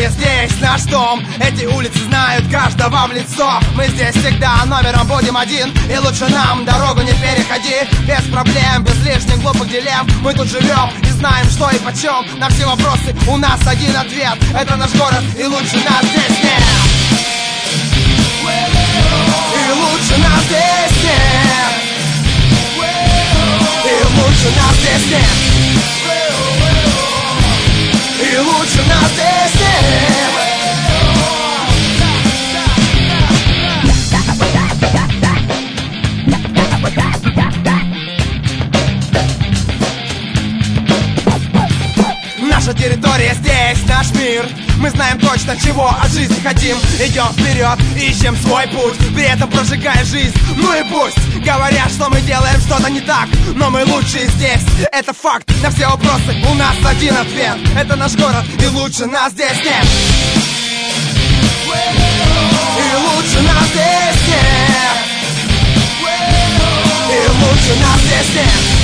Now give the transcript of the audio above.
территория, здесь наш дом. Эти улицы знают каждого в лицо. Мы здесь всегда номером будем один, и лучше нам дорогу не переходи. Без проблем, без лишних глупых дилемм. Мы тут живем и знаем, что и почем. На все вопросы у нас один ответ: это наш город, и лучше нас здесь нет. И лучше нас здесь нет. И лучше нас здесь нет. И лучше нас здесь нет. Наша территория, здесь наш мир. Мы знаем точно, чего от жизни хотим. Идем вперед, ищем свой путь, при этом прожигая жизнь. Ну и пусть говорят, что мы делаем что-то не так, но мы лучшие здесь, это факт. На все вопросы у нас один ответ: это наш город, и лучше нас здесь нет. И лучше нас здесь нет. И лучше нас здесь нет.